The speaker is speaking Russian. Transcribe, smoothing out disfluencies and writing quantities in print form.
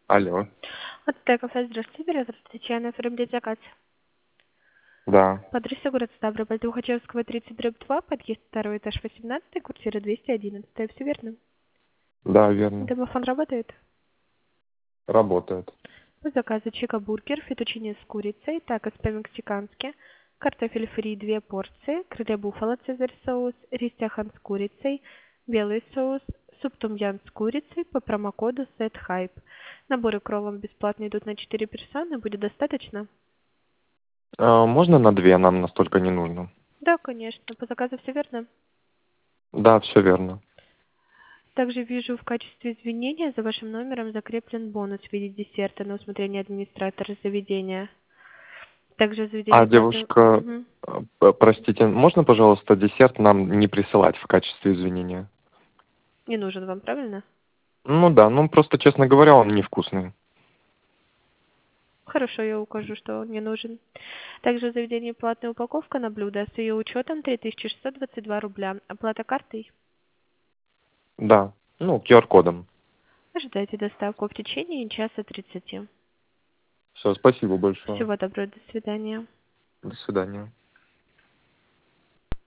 Алло. Отель кафе, здравствуйте, оператор Татьяна, оформлять заказ. Да, По адресу город Ставрополь, Тухачевского, 30/2, подъезд 2 этаж, 18, квартира 211. Все верно? да, верно. Домофон работает? Работает. По заказу чика-бургер, фетучини с курицей, такос по-мексикански, картофель фри 2 порции, крылья буфало цезарь соус, рис тяхан с курицей, белый соус, суп том-ям с курицей по промокоду SETHYPE. Наборы к роллам бесплатно идут на 4 персоны, будет достаточно? Можно на 2? Нам настолько не нужно. Да, конечно. По заказу все верно? Да, все верно. Также вижу, в качестве извинения за вашим номером закреплен бонус в виде десерта на усмотрение администратора заведения. Также в А, заведении платно... девушка, Мгм. простите, можно, пожалуйста, десерт нам не присылать в качестве извинения? Не нужен вам, правильно? Ну да, ну просто, честно говоря, он невкусный. Хорошо, я укажу, что он не нужен. Также в заведении платная упаковка на блюдо с ее учетом 3622 рубля. Оплата картой. Да, ну, QR-кодом. Ожидайте доставку в течение часа 30. Все, спасибо большое. Всего доброго, до свидания. До свидания.